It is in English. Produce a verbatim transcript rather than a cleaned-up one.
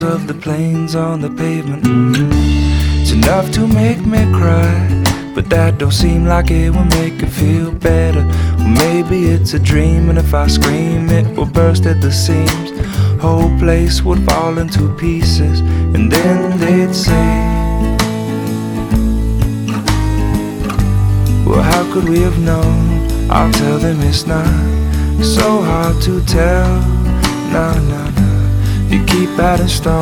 of the planes on the pavement. Mm-hmm. It's enough to make me cry, but that don't seem like it will make it feel better. Well, maybe it's a dream, and if I scream it will burst at the seams. Whole place would fall into pieces, and then they'd say, well, how could we have known? I'll tell them it's not so hard to tell. Nah, nah, nah. You keep adding stone